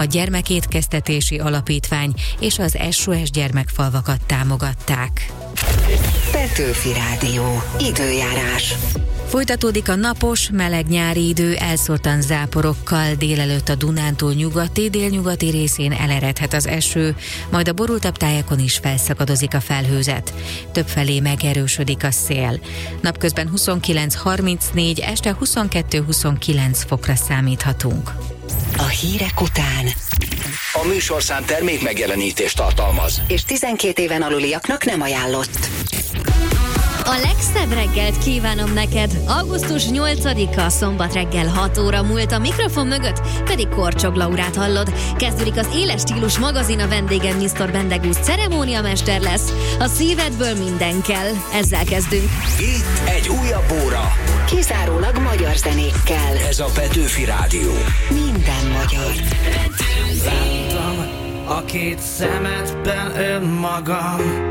A Gyermekétkeztetési Alapítvány és az SOS Gyermekfalvakat támogatták. Petőfi Rádió. Időjárás. Folytatódik a napos, meleg nyári idő, elszórtan záporokkal, délelőtt a Dunántúl nyugati, délnyugati részén eleredhet az eső, majd a borultabb tájakon is felszakadozik a felhőzet. Többfelé megerősödik a szél. Napközben 29-34, este 22-29 fokra számíthatunk. A hírek után a műsorszám termék megjelenítést tartalmaz, és 12 éven aluliaknak nem ajánlott. A legszebb reggelt kívánom neked. Augusztus 8-a, szombat reggel 6 óra múlt, a mikrofon mögött pedig Korcsog Laurát hallod. Kezdődik az Éles Stílus magazin, a vendégem Mr. Bendegúz ceremóniamester lesz. A szívedből minden kell. Ezzel kezdünk. Itt egy újabb óra. Kizárólag magyar zenékkel. Ez a Petőfi Rádió. Minden magyar. Láttam a két szemedben önmagam.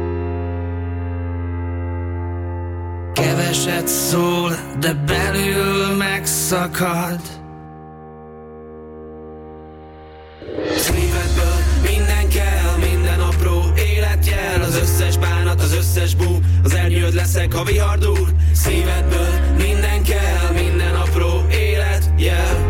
Keveset szól, de belül megszakad. Szívedből minden kell, minden apró életjel. Az összes bánat, az összes bú, az ernyőd leszek, ha vihar dúl. Szívedből minden kell, minden apró életjel.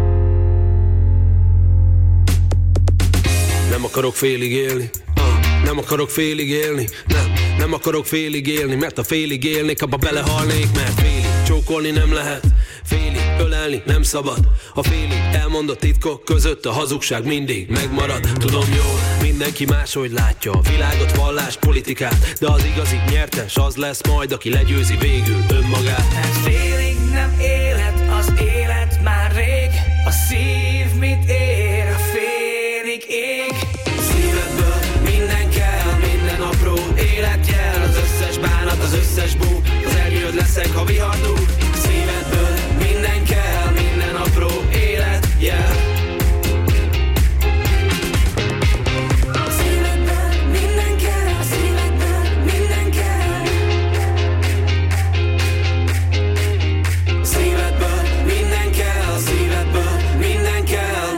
Nem akarok félig élni, nem akarok félig élni, nem akarok félig élni, mert ha félig élnék, abba belehalnék, mert félig csókolni nem lehet, félig ölelni nem szabad. A félig elmondott titkok között a hazugság mindig megmarad. Tudom jól, mindenki máshogy látja a világot, vallást, politikát, de az igazi nyertes az lesz majd, aki legyőzi végül önmagát. Mert félig nem élet, az élet már rég. A szív mit ér, a félig ég. Szívedből minden kell, minden apró életjel. Az összes bánat, az összes bú, az ernyőd leszek, ha vihar dúl. Szívedből minden kell, minden apró életjel. Szívedből minden kell, szívedből minden kell. Szívedből minden kell, szívedből minden kell.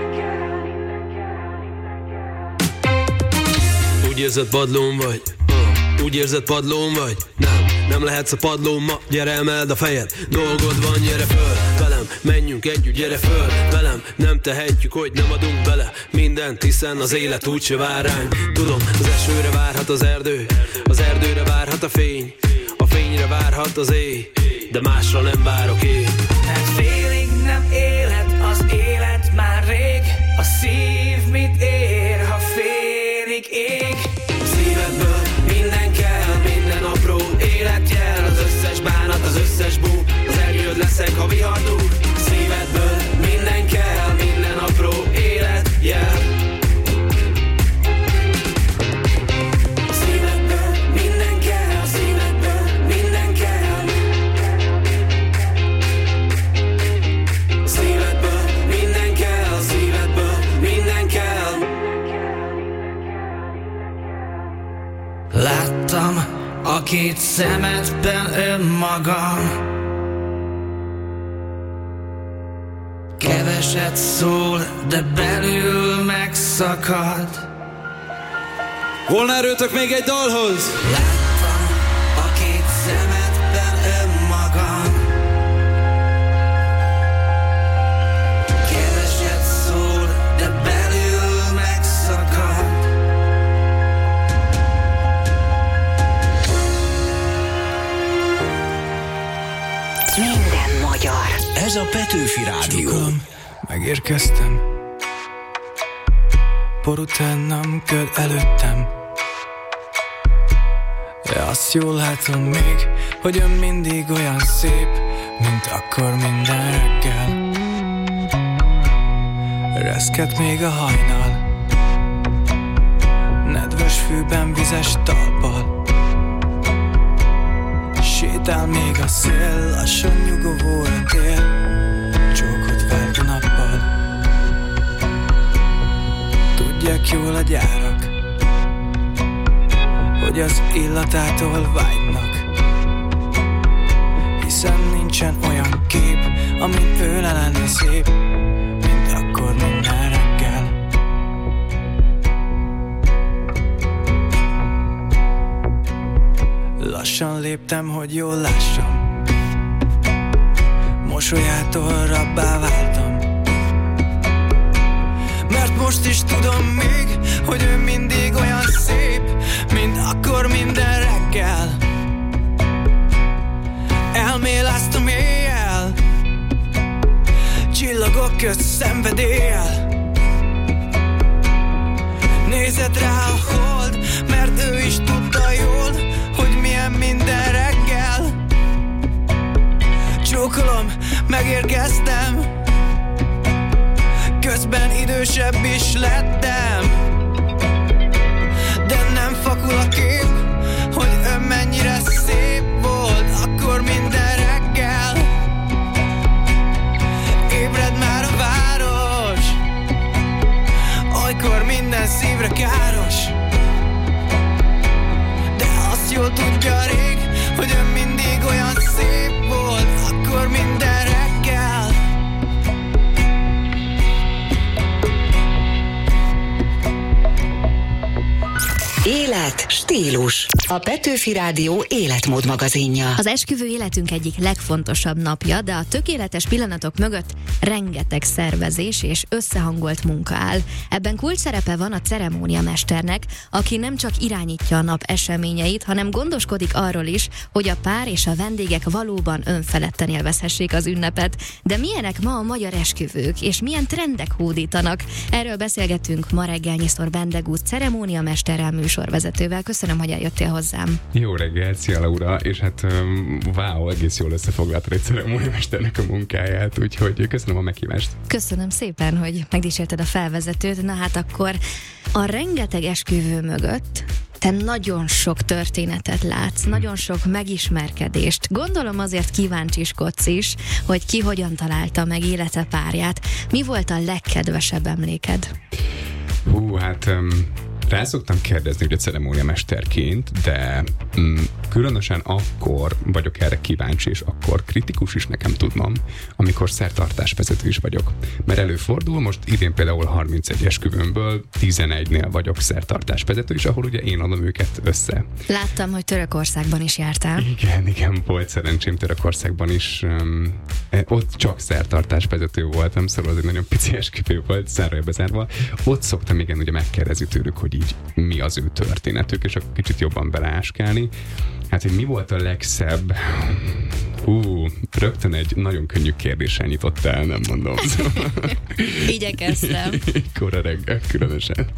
Úgy érzed, padlón vagy? Úgy érzed, padlón vagy? Nem lehetsz a padlón ma, gyere emeld a fejed. Dolgod van, gyere föl velem, menjünk együtt, gyere föl velem. Nem tehetjük, hogy nem adunk bele mindent, hiszen az élet úgyse vár ránk. Tudom, az esőre várhat az erdő, az erdőre várhat a fény, a fényre várhat az éj, de másra nem várok én. Mert félig nem élet, az élet már rég. A szív mit ér, ha félig ég. Szívedből minden kell, minden apró életjel. Az összes bánat, az összes bú, az ernyőd leszek, ha vihar dúl. Szívedből minden kell, minden apró életjel. Szívedből minden kell, szívedből minden kell. Szívedből minden kell, szívedből minden kell. Láttam a két szemedben önmagam. Keveset szól, de belül megszakad. Volna erőtök még egy dalhoz? Láttam a két szemedben önmagam. Keveset szól, de belül megszakad. Minden magyar. Ez a Petőfi Rádió. Csókolom, megérkeztem. Por utánam, köd előttem. De azt jól látom még, hogy ön mindig olyan szép, mint akkor minden reggel. Reszket még a hajnal, nedves fűben vizes talpal. Sétál még a szél, lassan nyugovó a tél, csókot vált a nappal. Tudják jól a gyárak, hogy az illatától vágynak, hiszen nincsen olyan kép, amin ő le lenne szép, mint akkor minden reggel. lassan léptem, hogy jól lássam. Mosolyától rabbá váltam. Mert most is tudom még, hogy ő mindig olyan szép, mint akkor minden reggel. Elméláztam éjjel, csillagok közt szenvedéllyel. Nézett rá a hold, mert ő is tudta jól, hogy milyen minden reggel. Csókolom, megérkeztem, közben idősebb is lettem. De nem fakul a kép, hogy ön mennyire szép volt akkor minden reggel. Ébred már a város, olykor minden szívre káros. De azt jól tudja rég, hogy ön mindig olyan szép volt akkor minden reggel. Élet, stílus. A Petőfi Rádió életmód magazinja. Az esküvő életünk egyik legfontosabb napja, de a tökéletes pillanatok mögött rengeteg szervezés és összehangolt munka áll. Ebben kulcs szerepe van a ceremóniamesternek, aki nem csak irányítja a nap eseményeit, hanem gondoskodik arról is, hogy a pár és a vendégek valóban önfeledten élvezhessék az ünnepet. De milyenek ma a magyar esküvők, és milyen trendek hódítanak? Erről beszélgetünk ma reggel Nyisztor Bendegúz ceremóniamesterrel, műsorvezetővel. Köszönöm, hogy eljöttél hozzám. Jó reggelt, szia Laura, és hát wow, egész jól összefoglaltad egy ceremóniamesternek a munkáját, úgyhogy köszönöm a meghívást. Köszönöm szépen, hogy megdísérted a felvezetőt. Na hát akkor a rengeteg esküvő mögött te nagyon sok történetet látsz, nagyon sok megismerkedést. Gondolom azért kíváncsiskodsz is, hogy ki hogyan találta meg élete párját. Mi volt a legkedvesebb emléked? Hát rá szoktam kérdezni ugye ceremóniamesterként, de különösen akkor vagyok erre kíváncsi, és akkor kritikus is nekem tudnom, amikor szertartásvezető is vagyok. Mert előfordul, most idén például 31 esküvőmből 11-nél vagyok szertartásvezető, és ahol ugye én adom őket össze. Láttam, hogy Törökországban is jártál. Igen, volt szerencsém Törökországban is. Ott csak szertartásvezető voltam, szóval az egy nagyon pici esküvő volt, zárójelbe zárva. Ott szoktam igen ugye megkérdezni tőlük, hogy így mi az ő történetük, és akkor kicsit jobban beleáskálni. Hát, hogy mi volt a legszebb? Rögtön egy nagyon könnyű kérdéssel nyitott el, nem mondom. Igyekeztem. Kora reggel különösen.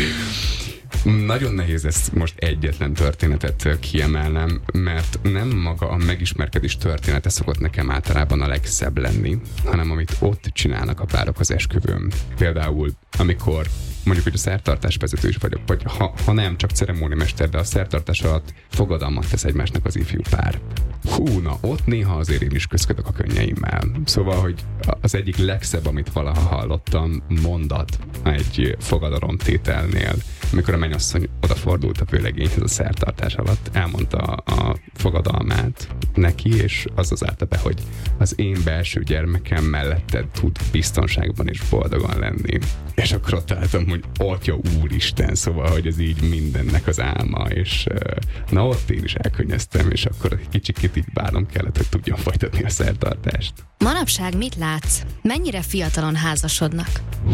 Nagyon nehéz ezt most egyetlen történetet kiemelnem, mert nem maga a megismerkedés története szokott nekem általában a legszebb lenni, hanem amit ott csinálnak a párok az esküvőn. Például, amikor mondjuk, hogy a szertartásvezető is vagyok, vagy ha nem, csak ceremóniamester, de a szertartás alatt fogadalmat tesz egymásnak az ifjú pár. Na, ott néha azért én is közködök a könnyeimmel. Szóval, hogy az egyik legszebb, amit valaha hallottam, mondat egy fogadalomtételnél, amikor a mennyasszony odafordult a vőlegényhez a szertartás alatt, elmondta a fogadalmát neki, és az állt be, hogy az én belső gyermekem melletted tud biztonságban és boldogan lenni. És akkor ott álltam, hogy Atya Úristen, szóval, hogy ez így mindennek az álma, és na ott én is elkönnyeztem, és akkor egy kicsit így bárnom kellett, hogy tudjam folytatni a szertartást. Manapság mit látsz? Mennyire fiatalon házasodnak?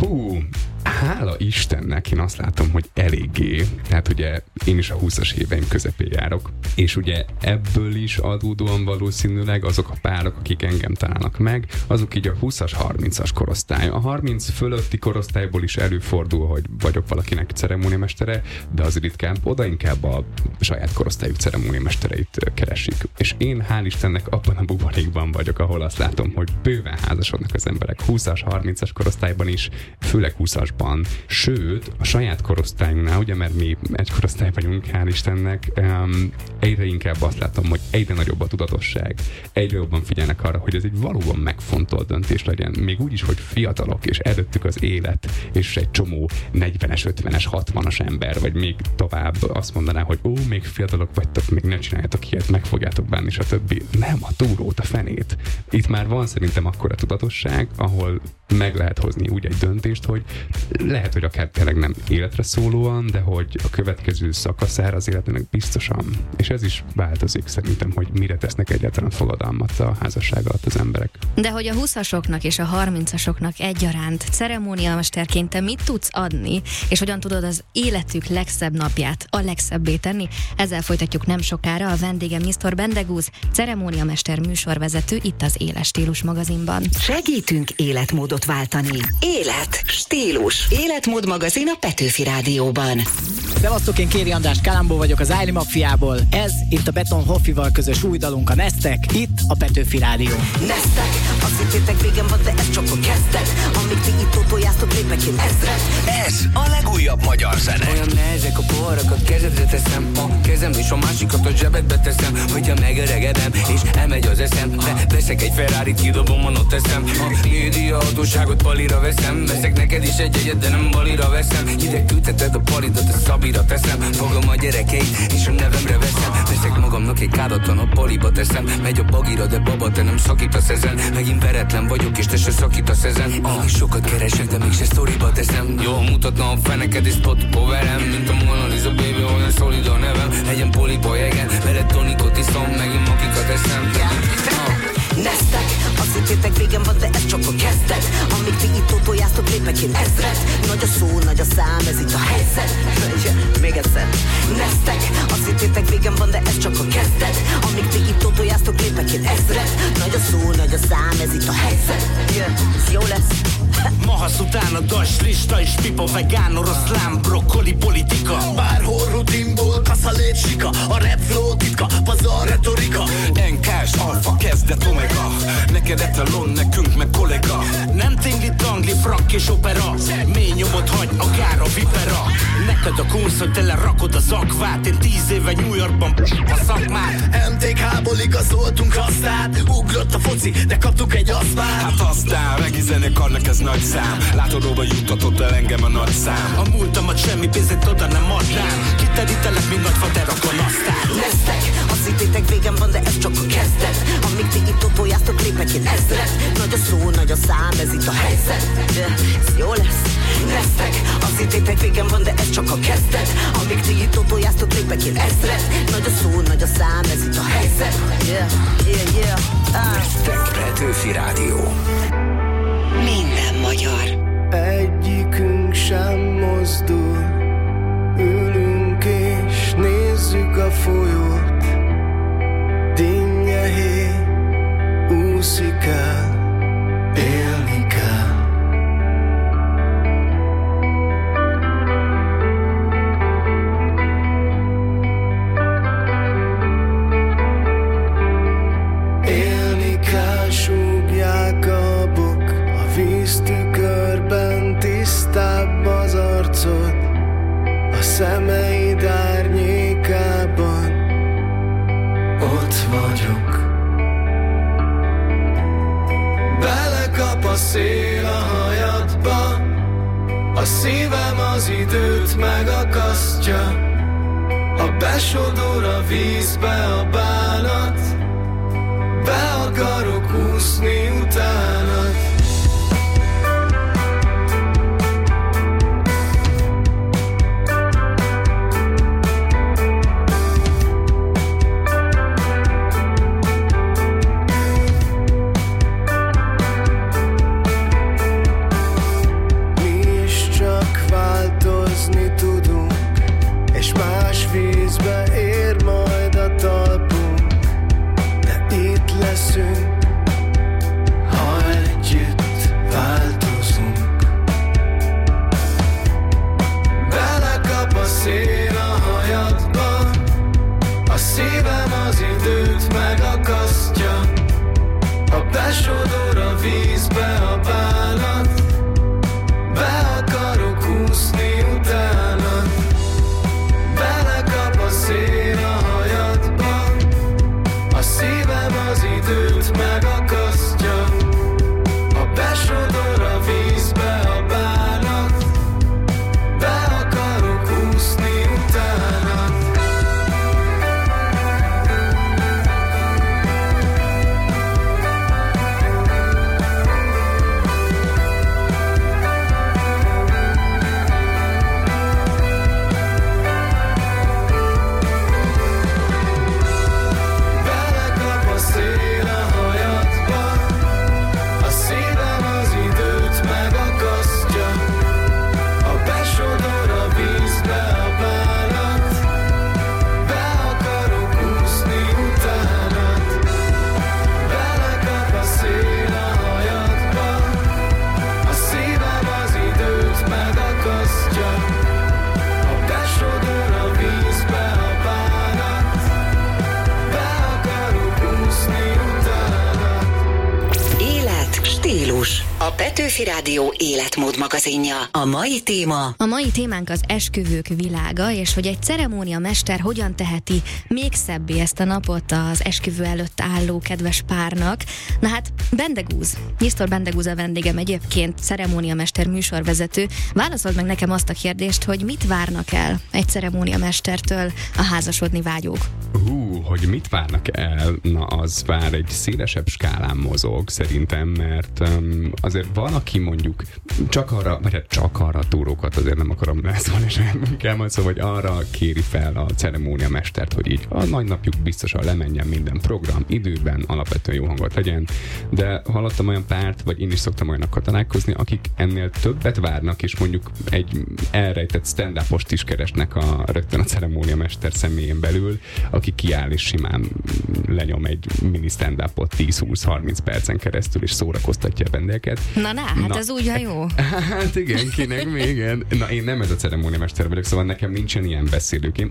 Hála Istennek én azt látom, hogy eléggé. Tehát ugye én is a 20-as éveim közepén járok, és ugye ebből is adódóan valószínűleg azok a párok, akik engem találnak meg, azok így a 20-as, 30-as korosztály. A 30 fölötti korosztályból is előfordul, hogy vagyok valakinek ceremóniamestere, de az ritkán, oda inkább a saját korosztályuk ceremóniamestereit keresik. És én hál' Istennek abban a buborékban vagyok, ahol azt látom, hogy bőven házasodnak az emberek 20-as, 30-as korosztályban is, főleg 20-asban. Sőt, a saját korosztályunknál, ugye, mert mi egy korosztály vagyunk, hál' Istennek, egyre inkább azt látom, hogy egyre nagyobb a tudatosság, egyre jobban figyelnek arra, hogy ez egy valóban megfontolt döntés legyen. Még úgy is, hogy fiatalok, és előttük az élet, és egy csomó 40-es, 50-es, 60-as ember, vagy még tovább azt mondaná, hogy még fiatalok vagytok, még ne csináljátok ilyet, meg fogjátok bánni, stb. Nem, a túrót, a fenét. Itt már van szerintem akkora tudatosság, ahol meg lehet hozni úgy egy döntést, hogy lehet, hogy akár tényleg nem életre szólóan, de hogy a következő szakaszára az életének biztosan. És ez is változik szerintem, hogy mire tesznek egyáltalán fogadalmat a házasság alatt az emberek. De hogy a 20-asoknak és a 30-asoknak egyaránt ceremóniamesterként te mit tudsz adni, és hogyan tudod az életük legszebb napját a legszebbé tenni? Ezzel folytatjuk nem sokára. A vendégem Mr. Bendegúz, ceremóniamester műsorvezető itt az Éles Stílus magazinban. Segítünk életmódot váltani. Élet, stílus. Életmód magazin a Petőfi Rádióban. Szevasztok, én Kéri András Kalambó vagyok az Ájli Mafiából. Ez itt a Beton Hoffival közös új dalunk, a Neztek, itt a Petőfi Rádió. Neztek, azt hittétek végem van, de ez csak a kezdet. Amíg ti itt tojáztok, lépek én ezret. Ez a legújabb magyar zene. Olyan nehezek a porrak, a kezedre teszem, a kezem és a másikat a zsebedbe teszem. Hogyha megöregedem és elmegy az eszem, veszek egy Ferrarit, kidobom, ott teszem. A média hatóságot palira veszem. Veszek neked is egy egyet, de nem balira veszem. Hideg külteted a palidat, a Szabira teszem. Fogom a gyerekeit és a nevemre veszem. Veszek magamnak egy kádatlan, a paliba teszem. Megy a bagira, de baba, te nem szakítasz ezen. Megint veretlen vagyok és te se szakítasz ezen. Én is sokat keresek, de mégse sztoriba teszem. Jól mutatna a feneked és spotba velem. Mint a Mona Lisa baby, olyan szolid a nevem. Legyen poliba jegen, veled tonikot iszom, megint makikat eszem. Neztek, azt hittétek végem van, de ez csak a kezdet. Amíg ti itt tojáztok, lépek én ezret. Nagy a szó, nagy a szám, ez itt a helyzet. Még egyszer. Neztek, azt hittétek végem van, de ez csak a kezdet. Amíg ti itt tojáztok, lépek én ezret. Nagy a szó, nagy a szám, ez itt a helyzet. Ez jó lesz. Mahasz után a das lista és pipa, vegán, oroszlán, brokkoli, politika. Bárhol rutinból, kaszalét sika. A rap flow titka, pazar retorika. NK-s, alfa, kezdet, omega. Neked etalon, nekünk meg kollega. Nem tingli, tangli, frank és opera. Mély nyomot hagy, akár a vipera. Neked a kunsz, hogy tele rakod az akvát. Én 10 éve New Yorkban a szakmát. MTK-ból igazoltunk aztán. Ugrott a foci, de kaptuk egy asztmát. Hát aztán, regi zenekarnak ez nagy szám. Látod, hova juttatott el engem a nagy szám. A múltamat semmi pénzét oda nem adnám. Kiterítelek, mint nagy fater, akkor aztán. Neztek, azt hittétek végem van, de ez csak a kezdet. Amíg ti itt tojáztok, lépek én ezret. Nagy a szó, nagy a szám, ez itt a helyzet. Ez jó lesz. Neztek, azt hittétek végem van, de ez csak a kezdet. Amíg ti itt tojáztok, lépek én ezret. Nagy a szó, nagy a szám, ez itt a helyzet. Neztek, Petőfi Rádió. Minden magyar. Egyikünk sem mozdul. Ülünk és nézzük a folyót. Dinnye hé, úszik el, élni kell. Élni kell, súgják a bok, a víztükörben tisztább az arcod, a szemeid árnyékában ott vagyok. Belekap a szél a hajadba, a szívem az időt megakasztja. Ha besodor a vízbe a bánat, be akarok úszni utánad. Tudunk, és más vízbe ér majd a talpunk, de itt leszünk, ha Petőfi Rádió életmód magazinja. A mai téma... A mai témánk az esküvők világa, és hogy egy ceremóniamester hogyan teheti még szebbé ezt a napot az esküvő előtt álló kedves párnak. Na hát, Bendegúz, Nyisztor Bendegúz a vendégem, egyébként ceremóniamester, műsorvezető. Válaszold meg nekem azt a kérdést, hogy mit várnak el egy ceremóniamestertől a házasodni vágyók? Hogy mit várnak el? Na, az vár egy szélesebb skálán mozog szerintem, mert azért van, aki mondjuk csak arra túrókat azért nem akarom leszólni, és kell majd szó, hogy arra kéri fel a ceremóniamestert, hogy így a nagy napjuk biztosan lemenjen minden program időben, alapvetően jó hangot legyen, de hallottam olyan párt, vagy én is szoktam olyanokkal találkozni, akik ennél többet várnak, és mondjuk egy elrejtett stand-upost is keresnek rögtön a ceremóniamester személyén belül, aki kiáll és simán lenyom egy mini stand-upot 10-20-30 percen keresztül, és szórakoztatja a vendégeket. Hát ez úgy jó. Hát igen, kinek még igen. Na, én nem ez a ceremóniamester vagyok, szóval nekem nincsen ilyen beszélőkém.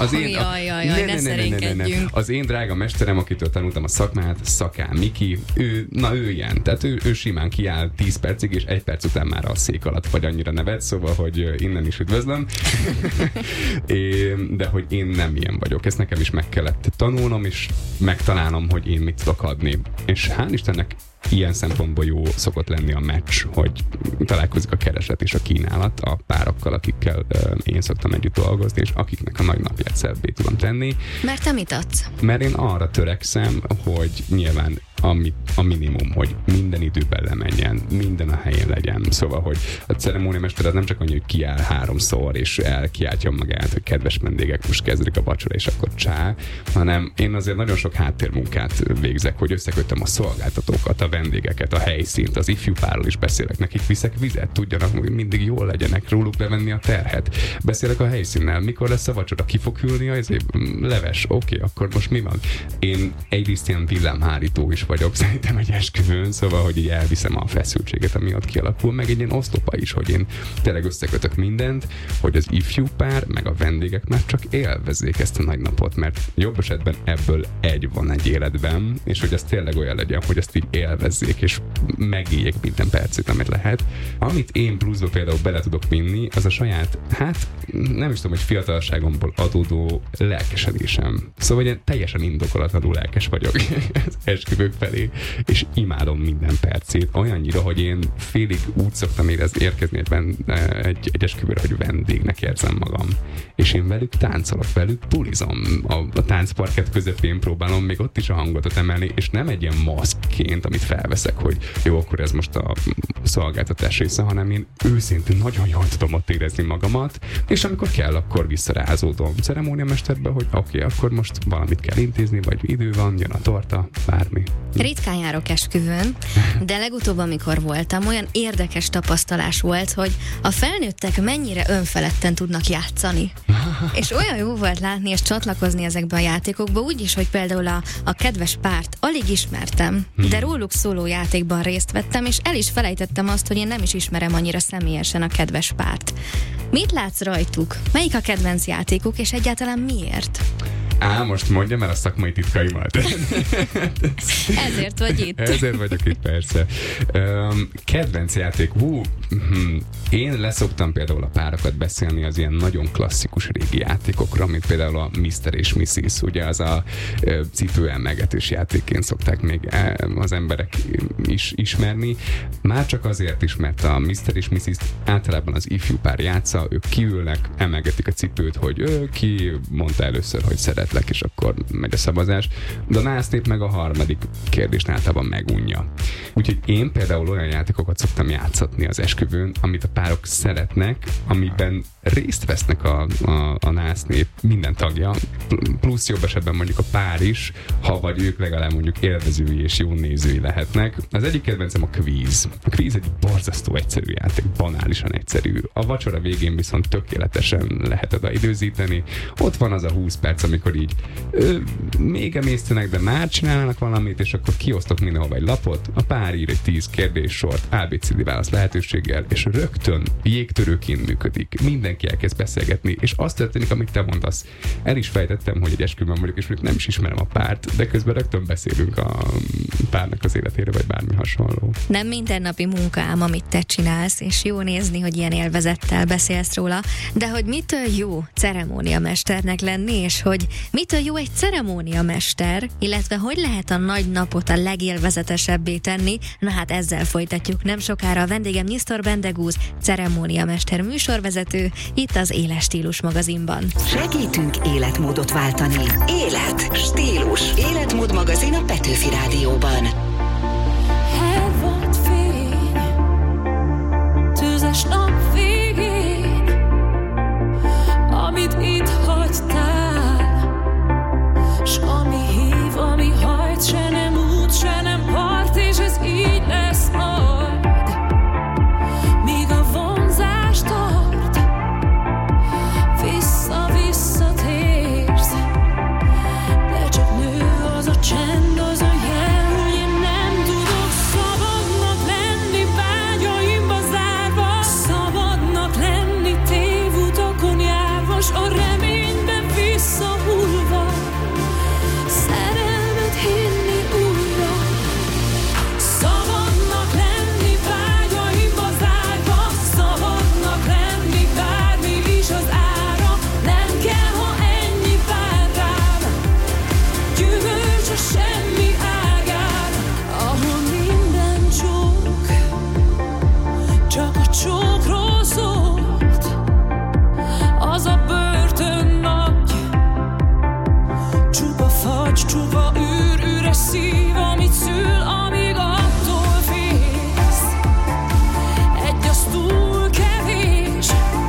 Az én drága mesterem, akitől tanultam a szakmát, Szakán Miki, ő ilyen. Tehát ő simán kiáll 10 percig, és 1 perc után már a szék alatt vagy annyira nevet, szóval, hogy innen is üdvözlöm. De hogy én nem ilyen vagyok. Ezt nekem is meg kellett tanulnom, és megtalálnom, hogy én mit tudok adni. És hál' Istennek ilyen szempontból jó szokott lenni a meccs, hogy találkozik a kereslet és a kínálat a párokkal, akikkel én szoktam együtt dolgozni, és akiknek a nagy napját szebbé tudom tenni. Mert te mit adsz? Mert én arra törekszem, hogy nyilván a minimum, hogy minden időben lemenjen, minden a helyén legyen. Szóval, hogy a ceremóniamester az nem csak annyi, hogy kiáll 3-szor, és elkiáltja magát, hogy kedves vendégek, most kezdődik a vacsora, és akkor csá, hanem én azért nagyon sok háttérmunkát végzek, hogy összekötöm a szolgáltatókat, a vendégeket, a helyszínt, az ifjú párról is beszélek, nekik viszek vizet, tudjanak, hogy mindig jól legyenek, róluk levenni a terhet. Beszélek a helyszínnel, mikor lesz a vacsora, ki fog ülni, leves, oké, akkor most mi van? Én egyrészt ilyen villámhárító is vagyok szerintem egy esküvőn, szóval, hogy így elviszem a feszültséget, ami ott kialakul, meg egy ilyen oszlopa is, hogy én tényleg összekötök mindent, hogy az ifjú pár, meg a vendégek már csak élvezzék ezt a nagy napot, mert jobb esetben ebből egy van egy életben, és hogy ez tényleg olyan legyen, hogy ezt így élvezzék, és megéljék minden percét, amit lehet. Amit én pluszba például bele tudok vinni, az a saját, nem is tudom, hogy fiatalságomból adódó lelkesedésem. Szóval én teljesen indokolatlanul lelkes vagyok az esküvők felé, és imádom minden percét. Olyannyira, hogy én félig úgy szoktam érkezni egy esküvőre, hogy vendégnek érzem magam. És én velük táncolok, velük bulizom. A táncparkett közepén próbálom még ott is a hangot emelni, és nem egy ilyen maszkként, amit felveszek, hogy jó, akkor ez most a szolgáltatás része, hanem én őszintén nagyon jól tudom ott érezni magamat, és amikor kell, akkor visszarázódom ceremóniamesterbe, hogy oké, akkor most valamit kell intézni, vagy idő van, jön a torta, bármi. Ritkán járok esküvőn, de legutóbb, amikor voltam, olyan érdekes tapasztalás volt, hogy a felnőttek mennyire önfeledten tudnak játszani. És olyan jó volt látni és csatlakozni ezekbe a játékokba, úgyis, hogy például a kedves párt alig ismertem, de róluk szóló játékban részt vettem, és el is felejtettem azt, hogy én nem is ismerem annyira személyesen a kedves párt. Mit látsz rajtuk? Melyik a kedvenc játékuk, és egyáltalán miért? Most mondjam el a szakmai titkaimat. Ezért vagy itt. Ezért vagyok itt, persze. Kedvenc játék. Én leszoktam például a párokat beszélni az ilyen nagyon klasszikus régi játékokra, mint például a Mr. és Mrs. Ugye az a cipőemelgetős játékként szokták még az emberek is ismerni. Már csak azért is, mert a Mr. és Mrs. általában az ifjú pár játsza, ők kiülnek, emelgetik a cipőt, hogy ki mondta először, hogy szeretlek, és akkor megy a szavazás. De a násznép meg a harmadik kérdést általában megunja. Úgyhogy én például olyan játékokat szoktam játszatni az esküvőn, amit a párok szeretnek, amiben részt vesznek a násznép minden tagja, plusz jobb esetben mondjuk a pár is, ha vagy ők legalább mondjuk élvezői és jó nézői lehetnek. Az egyik kedvencem a kvíz. A kvíz egy borzasztó egyszerű játék, banálisan egyszerű. A vacsora végén viszont tökéletesen lehet oda időzíteni. Ott van az a 20 perc, amikor így még emésztenek, de már csinálnak valamit, és akkor kiosztok mindenhol egy lapot, a pár ír egy 10 kérdéssort ABCD válasz lehetőséggel, és rögtön jégtörőként működik. Mindenki elkezd beszélgetni, és azt történik, amit te mondasz. El is fejtettem, hogy egy esküvőn vagyok, és nem is ismerem a párt, de közben rögtön beszélünk a párnak az életére, vagy bármi hasonló. Nem mindennapi munkám, amit te csinálsz, és jó nézni, hogy ilyen élvezettel beszélsz róla, de hogy mitől jó ceremóniamesternek lenni, és hogy mitől jó egy ceremóniamester, illetve hogy lehet a nagy napot a legélvezetesebbé tenni, na hát ezzel folytatjuk nem sokára. A vendégem Nyisztor Bendegúz, ceremóniamester műsorvezető, itt az Éles Stílus magazinban. Segítünk életmódot váltani. Élet, stílus, életmód magazin a Petőfi Rádióban. Elvont fény, tüzes nap végén, amit itt hagytál, s ami hív, ami hajt, se nem út, se nem part, és ez így lesz majd, míg a vonzás tart, vissza-visszatérsz, de csak nő az a csend, az a jel, hogy én nem tudok szabadnak lenni, vágyaimba zárva, szabadnak lenni, tévutokon járva, s a reményben visszahullva, szerelmet hinni újra. Szabadnak lenni, vágyaimba zárva, szabadnak lenni, bármi is az ára, nem kell, ha ennyi vár rám, gyümölcs a semmi ágán, ahol minden csók, csak a csókról szólt, az a börtön nagy, csupa fagy, csupa űr, üres szív, amit szül, amíg attól félsz, egy az túl kevés,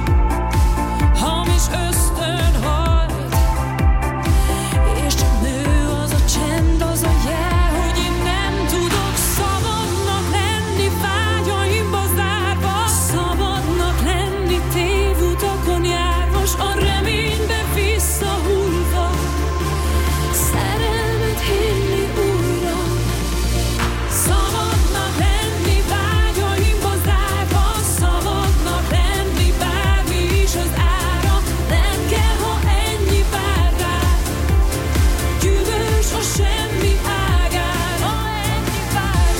hamis ösztön hajt, és csak nő az a csend, az a jel, hogy én nem tudok szabadnak lenni, vágyaimba zárva, szabadnak lenni, tévutakon járva, s a reménybe visszahullva, szerelmet hinni újra. Szabadnak lenni, vágyaimba zárva, szabadnak lenni, bármi is az ára, nem kell, ha ennyi vár rám, gyümölcs a semmi ágán, ha ennyi vár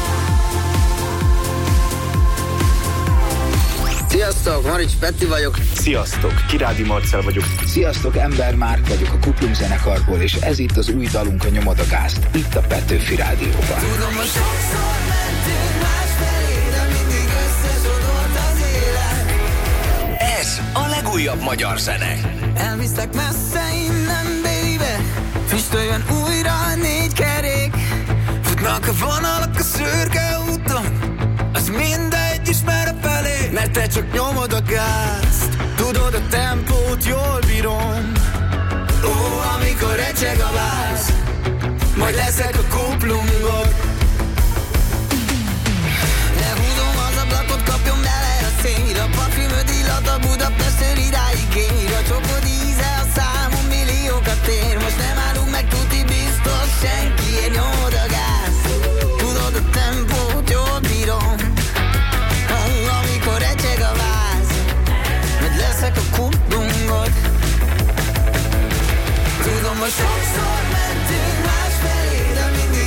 rám. Sziasztok, Marics Peti vagyok. Sziasztok, Kirádi Marcell vagyok. Sziasztok, Ember Márk vagyok a Kuplung zenekarból, és ez itt az új dalunk, a Nyomod a gázt, itt a Petőfi Rádióban. Tudom, hogy sokszor mentünk másfelé, de mindig összesodort az élet. Ez a legújabb magyar zene. Elviszlek messze innen, baby, füstöljön újra a 4 kerék. Futnak a vonalak a szürke úton, az mindegy is merre felé, mert te csak nyomod a gázt, tudod a tempót, jól bírom. Ó, amikor recseg a váz, majd leszek a kuplungod. Lehúzom az ablakot, kapjon bele a szél, a parfümöd illat a Budapestről idáig ér, a csokod íze a számom milliókat ér, most nem állunk meg, tuti biztos senkiért, nyomod a gáz, tudod a tempót, jól bírom. Amikor recseg a váz, majd leszek a kuplungod. Tudom, hogy sokszor mentünk másfelé, de mindig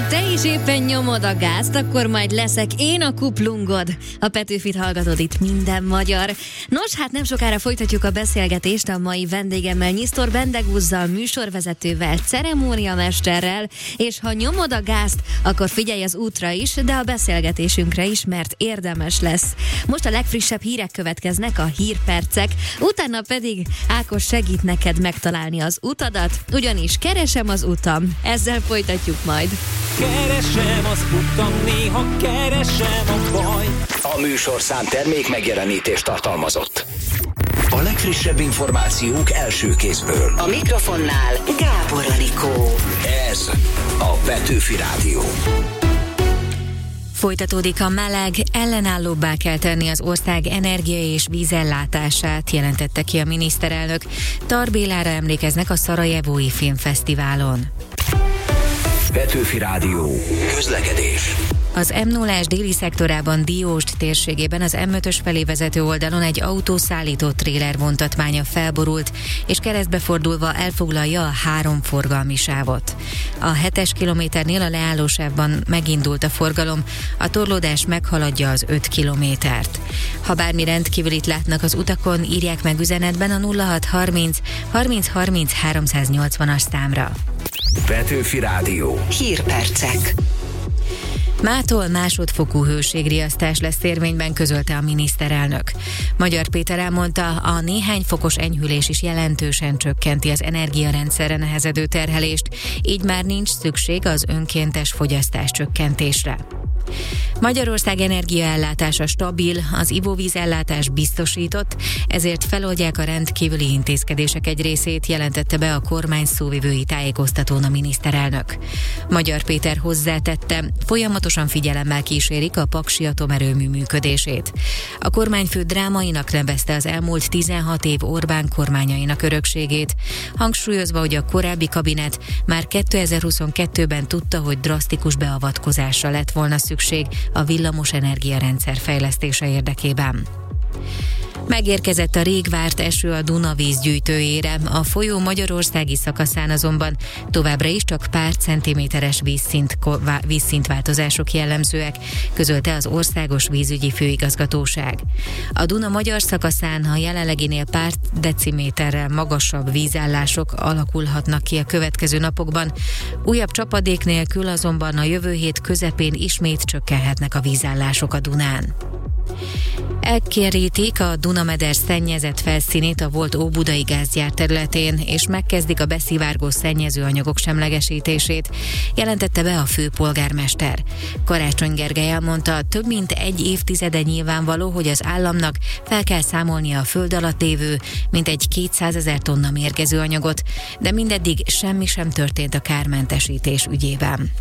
te is éppen nyomod a gázt, akkor majd leszek én a kuplungod. A Petőfit hallgatod itt minden magyar. Nos, hát nem sokára folytatjuk a beszélgetést a mai vendégemmel, Nyisztor Bendegúzzal, műsorvezetővel, ceremóniamesterrel, és ha nyomod a gázt, akkor figyelj az útra is, de a beszélgetésünkre is, mert érdemes lesz. Most a legfrissebb hírek következnek, a hírpercek, utána pedig Ákos segít neked megtalálni az utadat, ugyanis keresem az utam. Ezzel folytatjuk majd. Keresem az utam, néha keresem a baj. A műsorszám termék megjelenítést tartalmazott. A legfrissebb információk első kézből. A mikrofonnál Gábor Anikó. Ez a Petőfi Rádió. Folytatódik a meleg, ellenállóbbá kell tenni az ország energia- és vízellátását, jelentette ki a miniszterelnök. Tar Bélára emlékeznek a Szarajevói Filmfesztiválon. Petőfi Rádió. Közlekedés. Az M0-ás déli szektorában Diósd térségében az M5-ös felé vezető oldalon egy autószállító tréler vontatmánya felborult, és keresztbefordulva elfoglalja a 3 forgalmi sávot. A 7-es kilométernél a leállósávban megindult a forgalom, a torlódás meghaladja az 5 kilométert. Ha bármi rendkívülit látnak az utakon, írják meg üzenetben a 0630 30 30 380-as számra. Petőfi Rádió. Hírpercek. Mától másodfokú hőségriasztás lesz érvényben, közölte a miniszterelnök. Magyar Péter elmondta, a néhány fokos enyhülés is jelentősen csökkenti az energiarendszerre nehezedő terhelést, így már nincs szükség az önkéntes fogyasztás csökkentésre. Magyarország energiaellátása stabil, az ivóvízellátás biztosított, ezért feloldják a rendkívüli intézkedések egy részét, jelentette be a kormány szóvivői tájékoztatón a miniszterelnök. Magyar Péter hozzátette, folyamatosan figyelemmel kísérik a paksi atomerőmű működését. A kormányfő drámainak nevezte az elmúlt 16 év Orbán kormányainak örökségét, hangsúlyozva, hogy a korábbi kabinet már 2022-ben tudta, hogy drasztikus beavatkozásra lett volna szükség a villamos energiarendszer fejlesztése érdekében. Megérkezett a rég várt eső a Duna vízgyűjtőjére, a folyó magyarországi szakaszán azonban továbbra is csak pár centiméteres vízszintváltozások jellemzőek, közölte az Országos Vízügyi Főigazgatóság. A Duna magyar szakaszán a jelenleginél pár deciméterrel magasabb vízállások alakulhatnak ki a következő napokban, újabb csapadék nélkül azonban a jövő hét közepén ismét csökkenhetnek a vízállások a Dunán. Elkérítik a Dunameder szennyezett felszínét a volt óbudai gázgyár területén, és megkezdik a beszivárgó szennyezőanyagok semlegesítését, jelentette be a főpolgármester. Karácsony Gergely elmondta, több mint egy évtizede nyilvánvaló, hogy az államnak fel kell számolnia a föld alatt lévő mintegy 200 000 tonna mérgező anyagot, de mindeddig semmi sem történt a kármentesítés ügyében.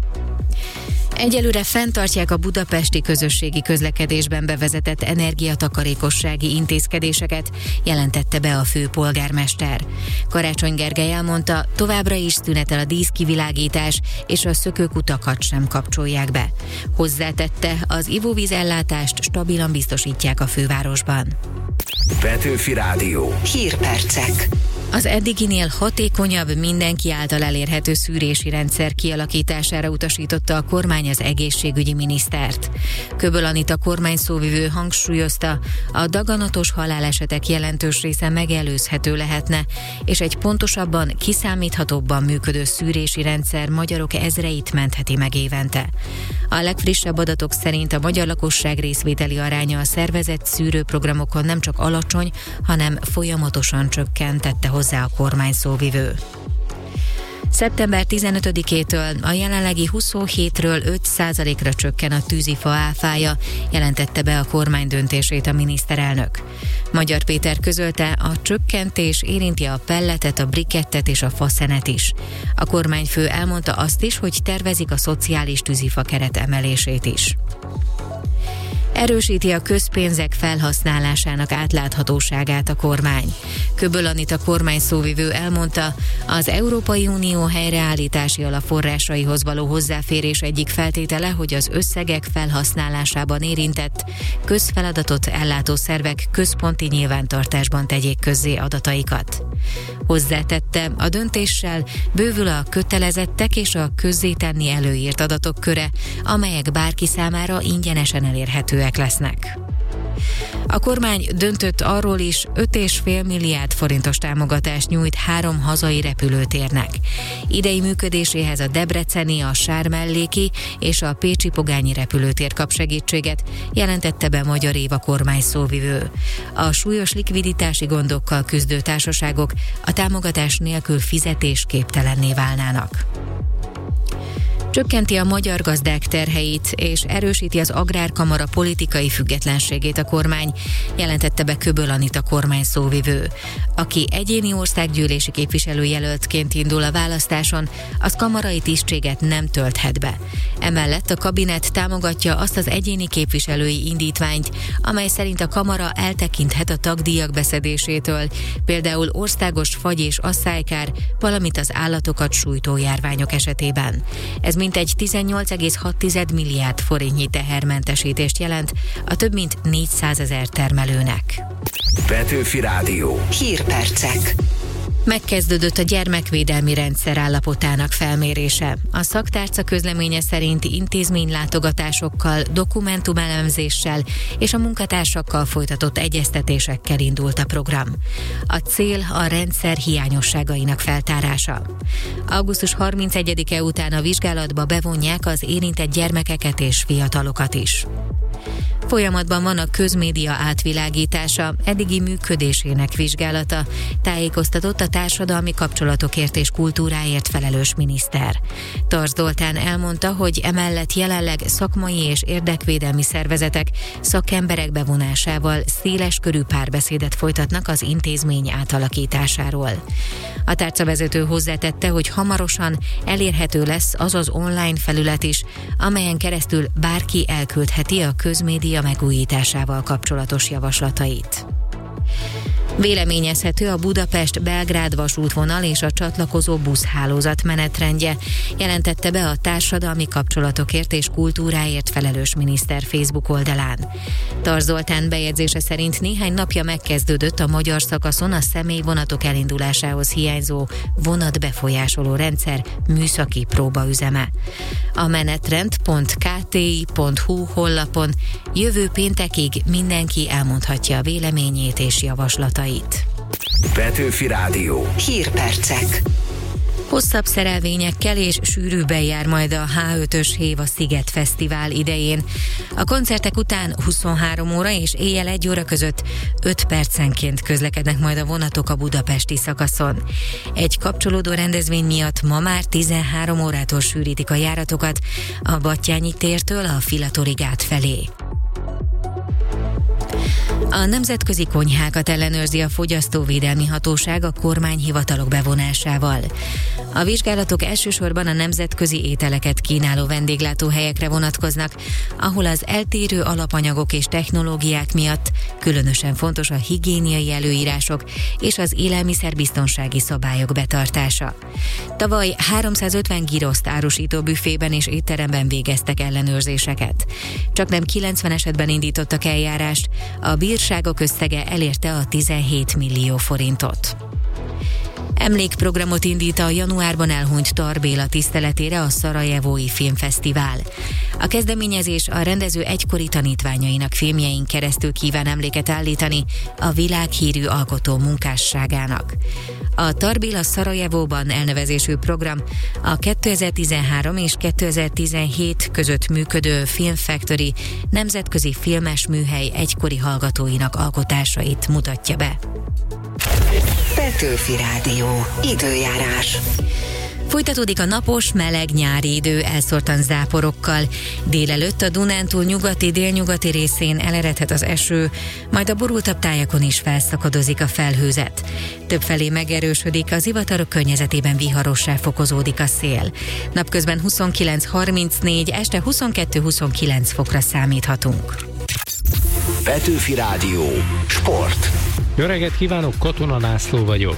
Egyelőre fenntartják a budapesti közösségi közlekedésben bevezetett energiatakarékossági intézkedéseket, jelentette be a főpolgármester. Karácsony Gergely elmondta, továbbra is szünetel a díszkivilágítás, és a szökőkutakat sem kapcsolják be. Hozzátette, az ivóvízellátást stabilan biztosítják a fővárosban. Petőfi Rádió. Hírpercek. Az eddiginél hatékonyabb, mindenki által elérhető szűrési rendszer kialakítására utasította a kormány az egészségügyi minisztert. Köböl Anita kormányszóvivő hangsúlyozta, a daganatos halálesetek jelentős része megelőzhető lehetne, és egy pontosabban, kiszámíthatóbban működő szűrési rendszer magyarok ezreit mentheti meg évente. A legfrissebb adatok szerint a magyar lakosság részvételi aránya a szervezett szűrőprogramokon nem csak alacsony, hanem folyamatosan csökkent, tette hozzá a kormány szóvivő. Szeptember 15-től a jelenlegi 27-ről 5%-ra csökken a tűzifa áfája, jelentette be a kormány döntését a miniszterelnök. Magyar Péter közölte, a csökkentés érinti a pelletet, a brikettet és a faszenet is. A kormányfő elmondta azt is, hogy tervezik a szociális tűzifa keret emelését is. Erősíti a közpénzek felhasználásának átláthatóságát a kormány. Köböl Anita kormányszóvivő elmondta, az Európai Unió helyreállítási alap forrásaihoz való hozzáférés egyik feltétele, hogy az összegek felhasználásában érintett közfeladatot ellátó szervek központi nyilvántartásban tegyék közzé adataikat. Hozzátette, a döntéssel bővül a kötelezettek és a közzétenni előírt adatok köre, amelyek bárki számára ingyenesen elérhetőek lesznek. A kormány döntött arról is, 5,5 milliárd forintos támogatást nyújt 3 hazai repülőtérnek. Idei működéséhez a debreceni, a Sármelléki és a pécsi Pogányi repülőtér kap segítséget, jelentette be Magyar Éva kormány szóvivő. A súlyos likviditási gondokkal küzdő társaságok a támogatás nélkül fizetésképtelenné válnának. Csökkenti a magyar gazdák terheit és erősíti az Agrárkamara politikai függetlenségét a kormány, jelentette be Köböl Anita kormány szóvivő. Aki egyéni országgyűlési képviselőjelöltként indul a választáson, az kamarai tisztséget nem tölthet be. Emellett a kabinet támogatja azt az egyéni képviselői indítványt, amely szerint a kamara eltekinthet a tagdíjak beszedésétől, például országos fagy- és asszálykár, valamint az állatokat sújtó járványok esetében. Ez mintegy 18,6 milliárd forintnyi tehermentesítést jelent a több mint 400 000 termelőnek. Petőfi Rádió. Hírpercek. Megkezdődött a gyermekvédelmi rendszer állapotának felmérése. A szaktárca közleménye szerint intézménylátogatásokkal, dokumentumelemzéssel és a munkatársakkal folytatott egyeztetésekkel indult a program. A cél a rendszer hiányosságainak feltárása. Augusztus 31-e után a vizsgálatba bevonják az érintett gyermekeket és fiatalokat is. Folyamatban van a közmédia átvilágítása, eddigi működésének vizsgálata, tájékoztatott a társadalmi kapcsolatokért és kultúráért felelős miniszter. Tarts Zoltán elmondta, hogy emellett jelenleg szakmai és érdekvédelmi szervezetek, szakemberek bevonásával széleskörű párbeszédet folytatnak az intézmény átalakításáról. A tárcavezető hozzátette, hogy hamarosan elérhető lesz az az online felület is, amelyen keresztül bárki elküldheti a közmédia megújításával kapcsolatos javaslatait. Véleményezhető a Budapest-Belgrád vasútvonal és a csatlakozó buszhálózat menetrendje, jelentette be a társadalmi kapcsolatokért és kultúráért felelős miniszter Facebook oldalán. Tarts Zoltán bejegyzése szerint néhány napja megkezdődött a magyar szakaszon a személyvonatok elindulásához hiányzó vonatbefolyásoló rendszer műszaki próbaüzeme. A menetrend.kti.hu honlapon jövő péntekig mindenki elmondhatja a véleményét és javaslatait. Petőfi Rádió. Hírpercek. Hosszabb szerelvényekkel és sűrűbben jár majd a H5-ös Héva Sziget Fesztivál idején. A koncertek után 23 óra és éjjel 1 óra között 5 percenként közlekednek majd a vonatok a budapesti szakaszon. Egy kapcsolódó rendezvény miatt ma már 13 órától sűrítik a járatokat a Battyányi tértől a Filatori gát felé. A nemzetközi konyhákat ellenőrzi a Fogyasztóvédelmi Hatóság a kormányhivatalok bevonásával. A vizsgálatok elsősorban a nemzetközi ételeket kínáló vendéglátóhelyekre vonatkoznak, ahol az eltérő alapanyagok és technológiák miatt különösen fontos a higiéniai előírások és az élelmiszerbiztonsági szabályok betartása. Tavaly 350 giroszt árusító büfében és étteremben végeztek ellenőrzéseket. Csaknem 90 esetben indítottak eljárást, a bírságok összege elérte a 17 millió forintot. Emlékprogramot indít a januárban elhunyt Tar Béla tiszteletére a Szarajevói Filmfesztivál. A kezdeményezés a rendező egykori tanítványainak filmjein keresztül kíván emléket állítani a világhírű alkotó munkásságának. A Tar Béla Szarajevóban elnevezésű program a 2013 és 2017 között működő Film Factory nemzetközi filmes műhely egykori hallgatóinak alkotásait mutatja be. Petőfi Rádió. Időjárás. Folytatódik a napos, meleg nyári idő elszórtan záporokkal. Délelőtt a Dunántúl nyugati, délnyugati részén eleredhet az eső, majd a borultabb tájakon is felszakadozik a felhőzet. Többfelé megerősödik, az zivatarok környezetében viharossá fokozódik a szél. Napközben 29-34, este 22-29 fokra számíthatunk. Petőfi Rádió. Sport. Jó reggelt kívánok, Katona László vagyok.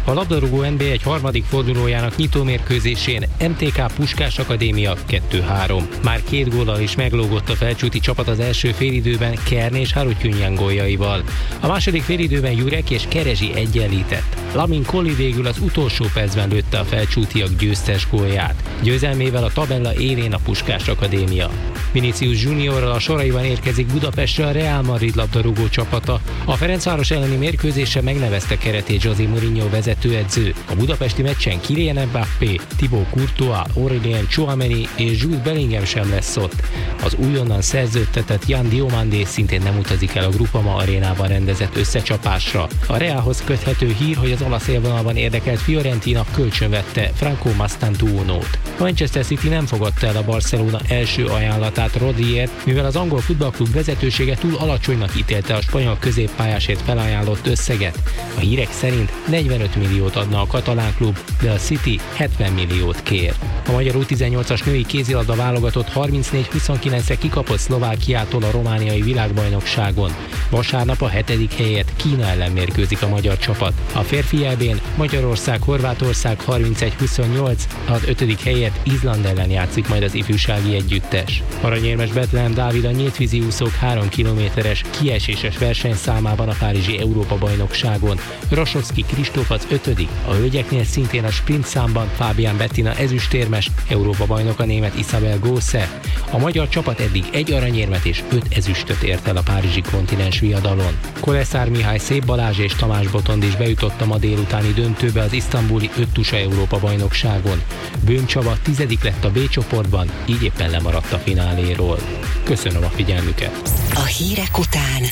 A labdarúgó NBA egy harmadik fordulójának nyitómérkőzésén MTK Puskás Akadémia 2-3. Már 2 góllal is meglógott a felcsúti csapat az első félidőben Kern és Harutyunyan góljaival. A második félidőben Jurek és Kerezsi egyenlített. Lamin Colli végül az utolsó percben lőtte a felcsútiak győztes gólját. Győzelmével a tabella élén a Puskás Akadémia. Vinicius Juniorral a soraiban érkezik Budapestre a Real Madrid labdarúgó csapata. A Ferencváros elleni mérkőzésre megnevezte keretét José Mourinho vezetőedző. A budapesti meccsen Kylian Mbappé, Thibaut Courtois, Aurélien Tchouaméni és Jude Bellingham sem lesz ott. Az újonnan szerződtetett Yan Diomandé szintén nem utazik el a Groupama arénában rendezett összecsapásra. A Realhoz köthető hír, hogy az olasz élvonalban érdekelt Fiorentina kölcsönvette Franco Mastantuonót. A Manchester City nem fogadta el a Barcelona első ajánlatát Rodriért, mivel az angol futballklub vezetősége túl alacsonynak ítélte a spanyol középpályásért felajánlott összeget. A hírek szerint 45 milliót adna a katalán klub, de a City 70 milliót kér. A magyar U18-as női kézilabda válogatott 34-29-re kikapott Szlovákiától a romániai világbajnokságon. Vasárnap a 7. helyért Kína ellen mérkőzik a magyar csapat. A férfi EB-n Magyarország-Horvátország 31-28, az 5. helyért Izland ellen játszik majd az ifjúsági együttes. Aranyérmes Betlehem Dávid a nyíltvízi úszók 3 kilométeres kieséses versenyszámában a párizsi Európa-bajnokságon. Rasovszki Kristóf az 5., a hölgyeknél szintén a sprint számban Fábián Bettina ezüstérmes, Európa-bajnok a német Isabel Gósze. A magyar csapat eddig 1 aranyérmet és 5 ezüstöt ért el a párizsi kontinens viadalon. Koleszár Mihály, Szép Balázs és Tamás Botond is bejutott a ma délutáni döntőbe az isztambuli 5 tusa Európa-bajnokságon. Bőm Csaba 10. lett a B csoportban, így éppen lemaradt a fináléról. Köszönöm a figyelmüket! A hírek után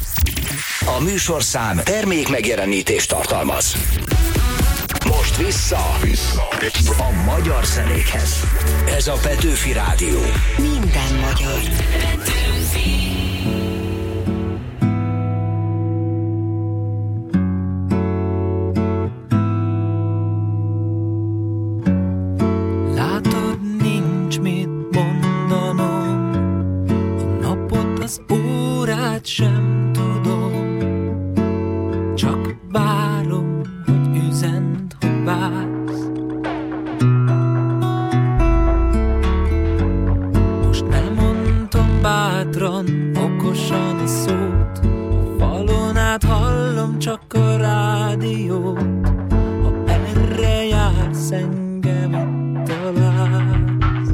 a műsorszám termék megjelenítést tartalmaz. Most vissza a magyar zenékhez. Ez a Petőfi Rádió. Minden magyar. Látod, nincs mit mondanom, a napot, az órát sem tudom, csak várom, hogy üzend, hogy vársz. Most nem mondtam bátran, okosan a szót, a falon át hallom csak a rádiót. Ha erre jársz, engem itt találsz.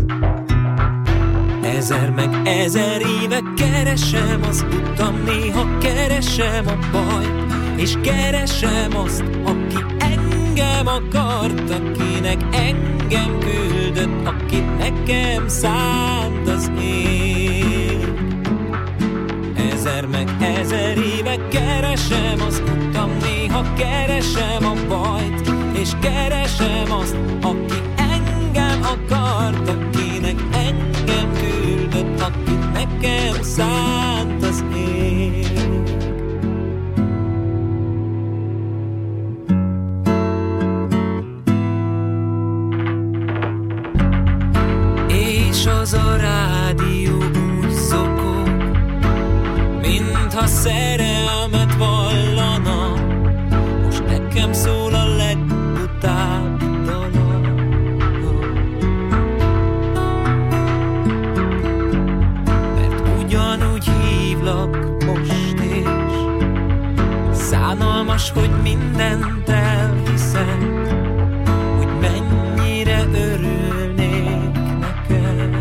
1000 meg 1000 éve keresem az utam, néha keresem a bajt, és keresem azt, aki engem akart, akinek engem küldött, akit nekem szánt az ég. 1000 meg 1000 éve keresem az utam, néha keresem a bajt, és keresem azt, aki engem akart, akinek engem küldött, akit nekem szánt az ég. És az a rádió úgy zokog, mintha szerelmet vallana, most nekem szól a legbutább dala. Mert ugyanúgy hívlak most és szánalmas, hogy mindent elhiszek, hogy mennyire örülnék neked.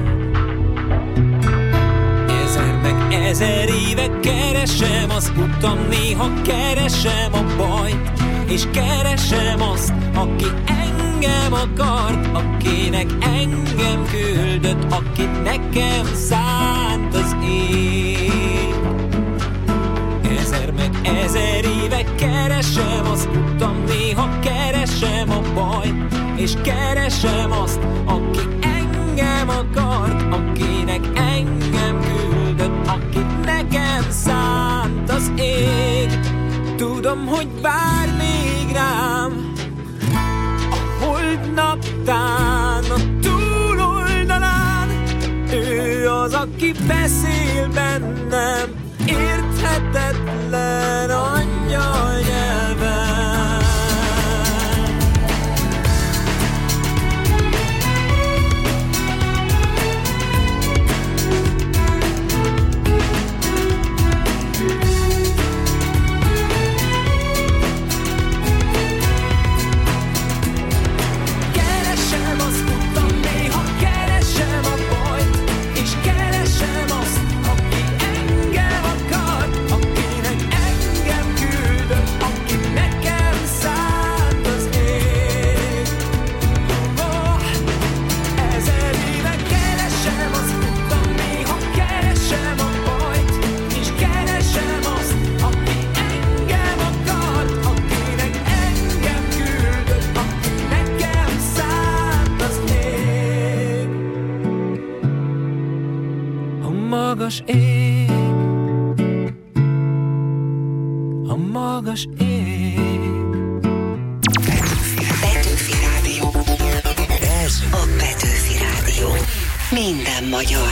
1000 meg 1000 éve keresem az utam, néha keresem a bajt, és keresem azt, aki engem akart, akinek engem küldött, akit nekem szánt az ég. 1000 meg 1000 éve keresem az utam, néha keresem a bajt, és keresem azt, aki engem akart, akinek engem küldött, akit nekem szánt az ég. Tudom, hogy vár még rám a holdnaptán, a túloldalán. Ő az, aki beszél bennem érthetetlen angyal nyelven. minden magyar.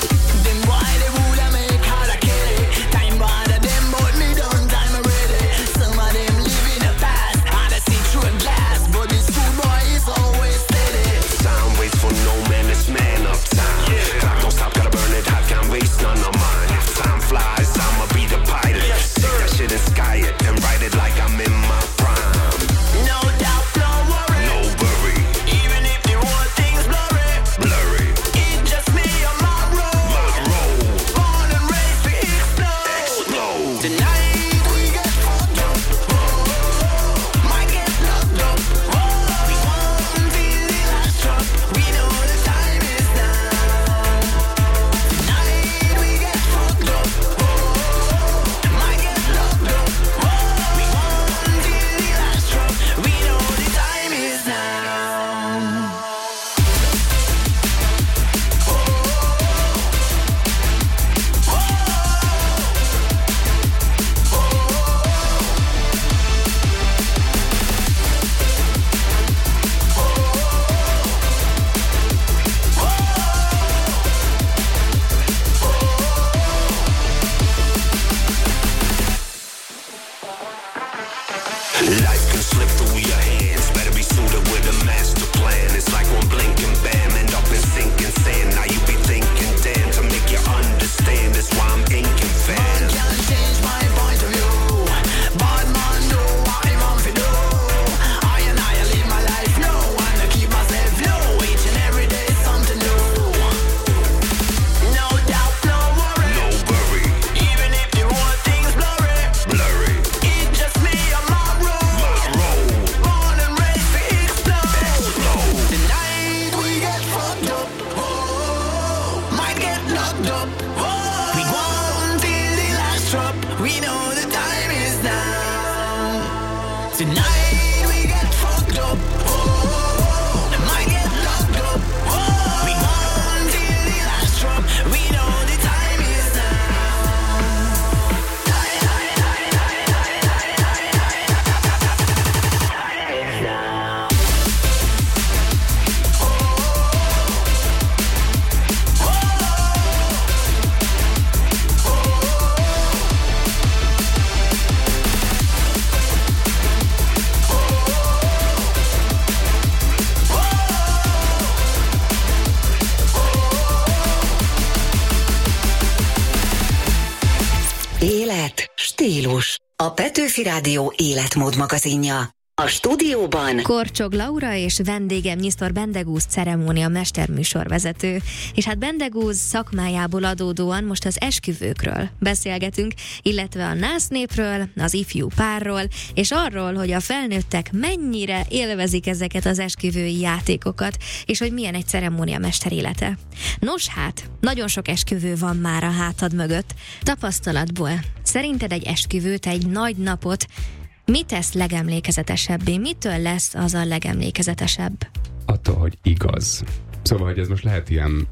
Élet, stílus. A Petőfi Rádió életmód magazinja. A stúdióban Korcsog Laura és vendégem Nyisztor Bendegúz ceremónia mesterműsorvezető. És hát Bendegúz szakmájából adódóan most az esküvőkről beszélgetünk, illetve a násznépről, az ifjú párról, és arról, hogy a felnőttek mennyire élvezik ezeket az esküvői játékokat, és hogy milyen egy ceremónia mester élete. Nos hát, nagyon sok esküvő van már a hátad mögött. Tapasztalatból, szerinted egy esküvőt, egy nagy napot mi tesz legemlékezetesebbé? Mitől lesz az a legemlékezetesebb? Attól, hogy igaz. Szóval, hogy ez most lehet ilyen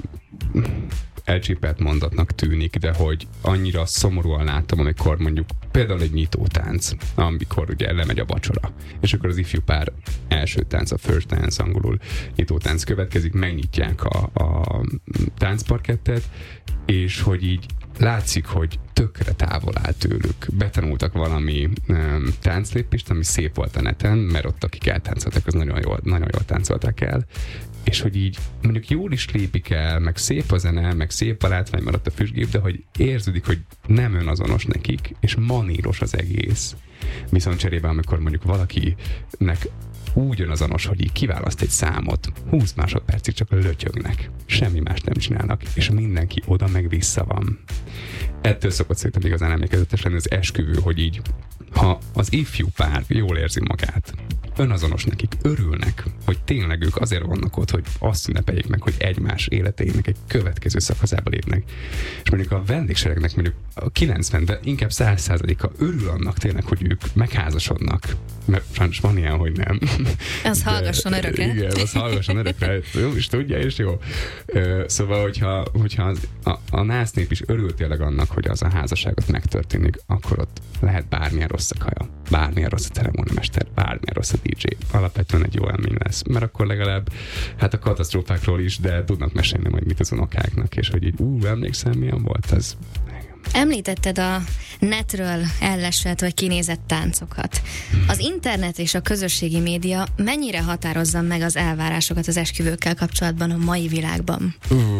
elcsépelt mondatnak tűnik, de hogy annyira szomorúan láttam, amikor mondjuk például egy nyitótánc, amikor ugye lemegy a vacsora, és akkor az ifjú pár első tánc, a first dance, angolul nyitótánc következik, megnyitják a táncparkettet, és hogy így látszik, hogy tökre távol áll tőlük. Betanultak valami tánclépést, ami szép volt a neten, mert ott akik eltáncoltak, az nagyon jól táncolták el, és hogy így mondjuk jól is lépik el, meg szép a zene, meg szép a látvány maradt a füstgép, de hogy érződik, hogy nem önazonos nekik, és maníros az egész. Viszont cserébe, amikor mondjuk valakinek úgy önazonos, hogy így kiválaszt egy számot, 20 másodpercig csak lötyögnek. Semmi más nem csinálnak, és mindenki oda meg vissza van. Ettől szokott szerintem igazán emlékezetes lenni az esküvő, hogy így, ha az ifjú pár jól érzi magát, önazonos nekik, örülnek, hogy tényleg ők azért vannak ott, hogy azt ünnepeljék meg, hogy egymás életének egy következő szakaszába lépnek. És mondjuk a vendégseregnek mondjuk 90, de inkább 100%-a örül annak tényleg, hogy ők megházasodnak. Mert sajnos van ilyen, hogy nem. Az hallgasson örökre. Igen, az hallgasson örökre. Jó is tudja, és jó. Szóval, hogyha a nász nép is örül tényleg annak, hogy az a házasságot megtörténik, akkor ott lehet bármilyen rossz a kaja, bármilyen rossz a ceremóniamester, bármilyen rossz a DJ. Alapvetően egy jó élmény lesz. Mert akkor legalább hát a katasztrófákról is, de tudnak mesélni majd mit az unokáknak, és hogy így emlékszem, milyen volt ez. Említetted a netről ellesett vagy kinézett táncokat. Az internet és a közösségi média mennyire határozza meg az elvárásokat az esküvőkkel kapcsolatban a mai világban?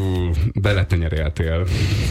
Beletenyeréltél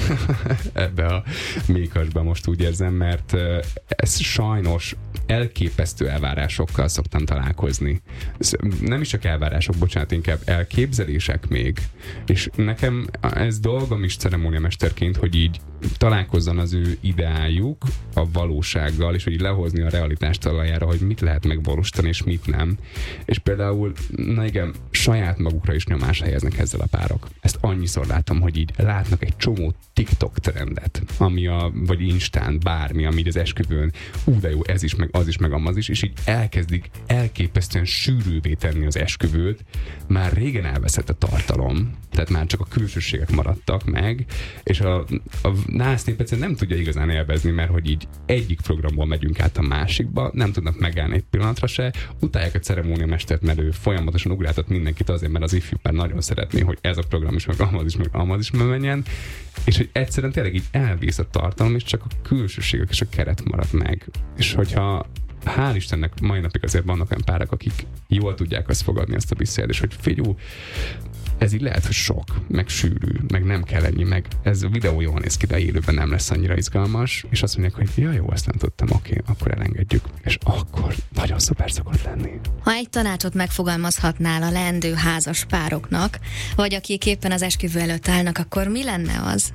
ebbe a mékasba, most úgy érzem, mert ez sajnos elképesztő elvárásokkal szoktam találkozni. Nem is csak elvárások, bocsánat, inkább elképzelések még. És nekem ez dolgom is ceremóniamesterként, hogy így találkozzon az ő ideájuk a valósággal, és hogy lehozni a realitást talajára, hogy mit lehet megvalósítani, és mit nem. És például, na igen, saját magukra is nyomást helyeznek ezzel a párok. Ezt annyiszor látom, hogy így látnak egy csomó TikTok trendet, vagy Instán, bármi, ami az esküvőn, de jó, ez is, meg az is, meg amaz is, és így elkezdik elképesztően sűrűvé tenni az esküvőt. Már régen elveszett a tartalom, tehát már csak a külsőségek maradtak meg, és a násznép egyszerűen nem tudja igazán élvezni, mert hogy így egyik programból megyünk át a másikba, nem tudnak megállni egy pillanatra se, utálják a ceremóniamestert, mert ő folyamatosan ugráltat mindenkit azért, mert az ifjú pár nagyon szeretné, hogy ez a program is, meg amaz is menjen, és hogy egyszerűen tényleg így elvész a tartalom, és csak a külsőségek és a keret marad meg. És hogyha hál' Istennek mai napig azért vannak olyan párak, akik jól tudják azt fogadni, ezt a visszajelzést, hogy figyelj, ez így lehet, hogy sok, meg sűrű, meg nem kell ennyi, meg ez a videó jól néz ki, de élőben nem lesz annyira izgalmas, és azt mondják, hogy ja, jó, ezt nem tudtam, oké, akkor elengedjük. És akkor nagyon szuper szokott lenni. Ha egy tanácsot megfogalmazhatnál a leendő házas pároknak, vagy akik éppen az esküvő előtt állnak, akkor mi lenne az?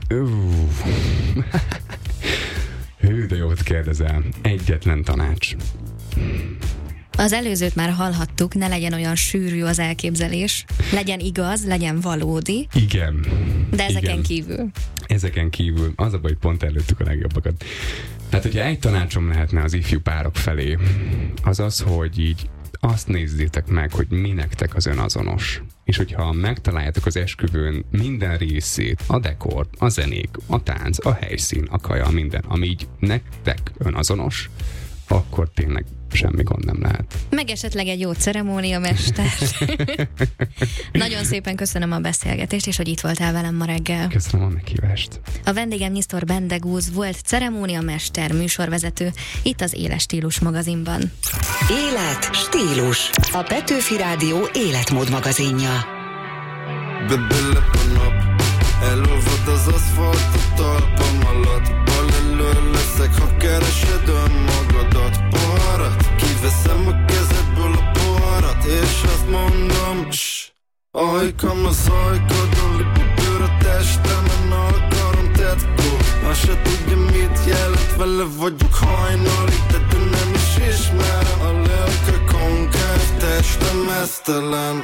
Hű, de jót kérdezel. Egyetlen tanács. Az előzőt már hallhattuk, ne legyen olyan sűrű az elképzelés, legyen igaz, legyen valódi. Igen. De ezeken kívül. Ezeken kívül. Az a baj, hogy pont előttük a legjobbakat. Tehát, hogyha egy tanácsom lehetne az ifjú párok felé, az az, hogy így azt nézzétek meg, hogy mi nektek az önazonos. És hogyha megtaláljátok az esküvőn minden részét, a dekor, a zenék, a tánc, a helyszín, a kaja, minden, ami így nektek önazonos, akkor tényleg semmi gond nem lehet. Meg esetleg egy jó ceremóniamester. Nagyon szépen köszönöm a beszélgetést, és hogy itt voltál velem ma reggel. Köszönöm a meghívást. A vendégem Nisztor Bendegúz volt ceremóniamester, műsorvezető, itt az Éles Stílus magazinban. Élet, stílus. A Petőfi Rádió életmód magazinja. Bebelep a nap, elolvad az aszfalt a talpam alatt. Bal elől leszek, ha keresed önmagadat. Poharat, kiveszem a kezedből a poharat, és azt mondom, ajkam az ajkadon, lipibőr a testemen, a karom tetkó. Már se tudja mit jelent, vele vagyok hajnalig, de te nem is ismerem. A lelke konkáv, testem esztelen.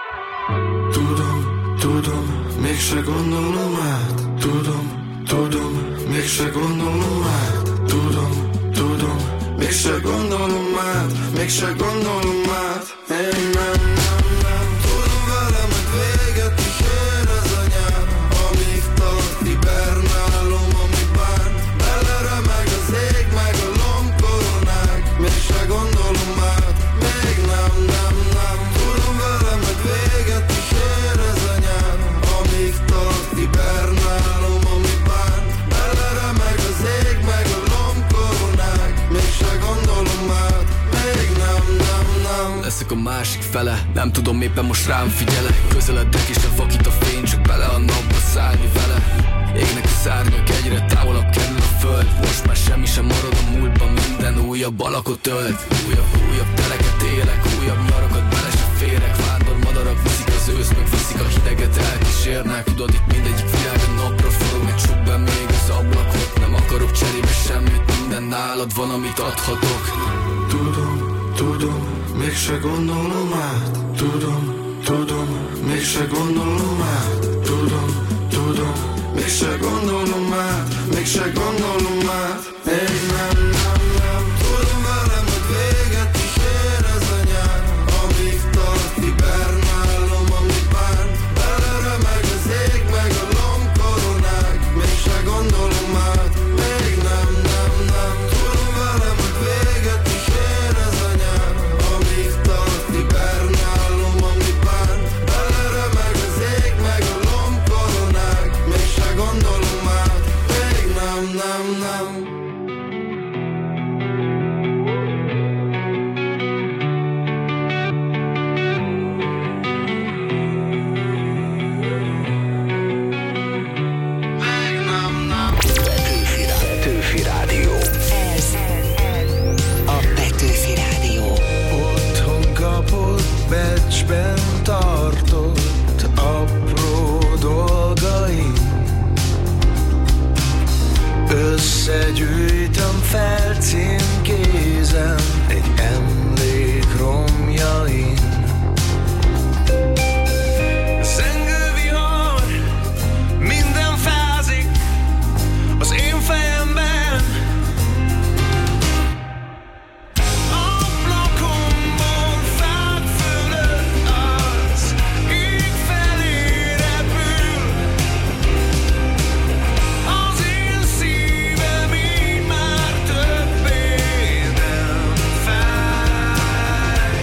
Tudom, mégse gondolom át. Tudom, mégse gondolom át. Tudom, mégse gondolom át. Mégse gondolom át. Én nem. Tudom velem, hogy véget is ér ez a nyár. Amíg tart, hibernálom, ami bánt. Beleremeg az ég, meg a lombkoronák. Mégse gondolom át. Még nem. Tudom velem, hogy véget is ér ez a nyár. Amíg tart, hibernálom, ami bánt. Beleremeg az ég, meg a lombkoronák. Mégse gondolom át. Még nem. Leszek a másik fele, nem tudom, éppen most rám figyelek. Közeledek és ne vakít a fény, csak bele a napba szállni vele. Égnek a szárnyak, egyre távolabb kerül a föld. Most már semmi sem marad a múltban, minden újabb alakot ölt. Újabb teleket élek, újabb nyarakat bele se férek. Vándor madarak viszik az ősz, meg viszik a hideget, elkísérnek. Tudod, itt mindegyik világ a napra forog, meg csuk be még az ablakot. Nem akarok cserébe semmit, minden nálad van, amit adhatok. Tudom, mégse gondolom át. Tudom, mégse gondolom át. Tudom, mégse gondolom át. mégse gondolom át. Még nem, nem, nem. Tudom velem, hogy véget is ér ez a nyár. Amíg tart, hibernálom, amit bán. Beleremeg az ég, meg a lombkoronák. Mégse gondolom át. Még nem, nem, nem. Tudom velem, hogy véget is ér ez a nyár. Amíg tart, hibernálom, amit bán. Beleremeg az ég, meg a lombkoronák. Mégse gondolom át. Még nem, nem, nem. Petőfi Rádió. Ez a Petőfi Rádió. Otthon kapott, becsben tartott apró dolgaim. Összegyűjtöm, felcímkézem egy emlék romjain. Zengő vihar, minden fázik az én fejemben. Ablakomból fák fölött az ég felé repül. Az én szívem így már többé nem fáj.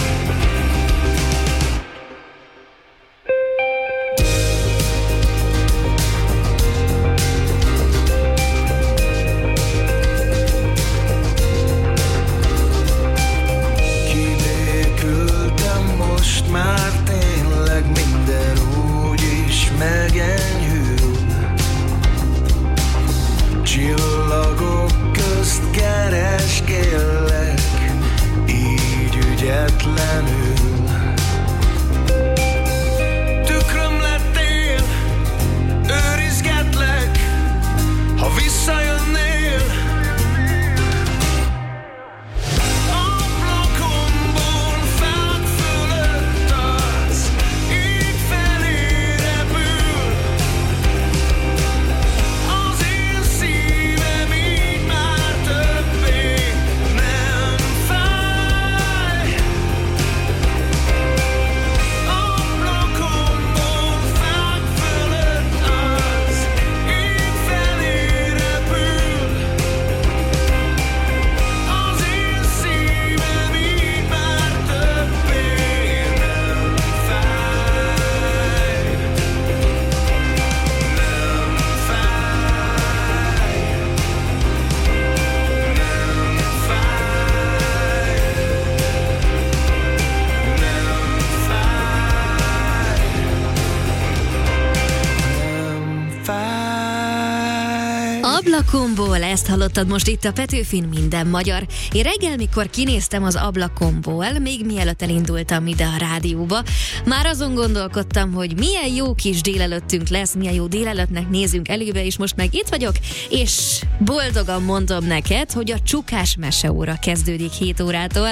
Kibékültem, most már tényleg minden úgy is megenyhül. Csillagok közt kereskélek, így ügyetlenül. Tükröm lettél, őrizgetlek, ha visszajönnél. Ablakomból fák fölött az ég felé repül. Az én szívem így már többé nem fáj. Ablakomból fák fölött az ég felé repül. Az én szívem így már többé nem fáj. Nem fáj. Ablakomból, ezt hallottad most itt a Petőfin Minden magyar. Én reggel, mikor kinéztem az ablakomból, még mielőtt elindultam ide a rádióba, már azon gondolkodtam, hogy milyen jó kis délelőttünk lesz, milyen jó délelőttnek nézünk elébe, és most meg itt vagyok, és boldogan mondom neked, hogy a Csukás meseóra kezdődik 7 órától.